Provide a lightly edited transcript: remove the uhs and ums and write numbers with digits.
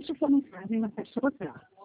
是说明啥呢？在手指啊。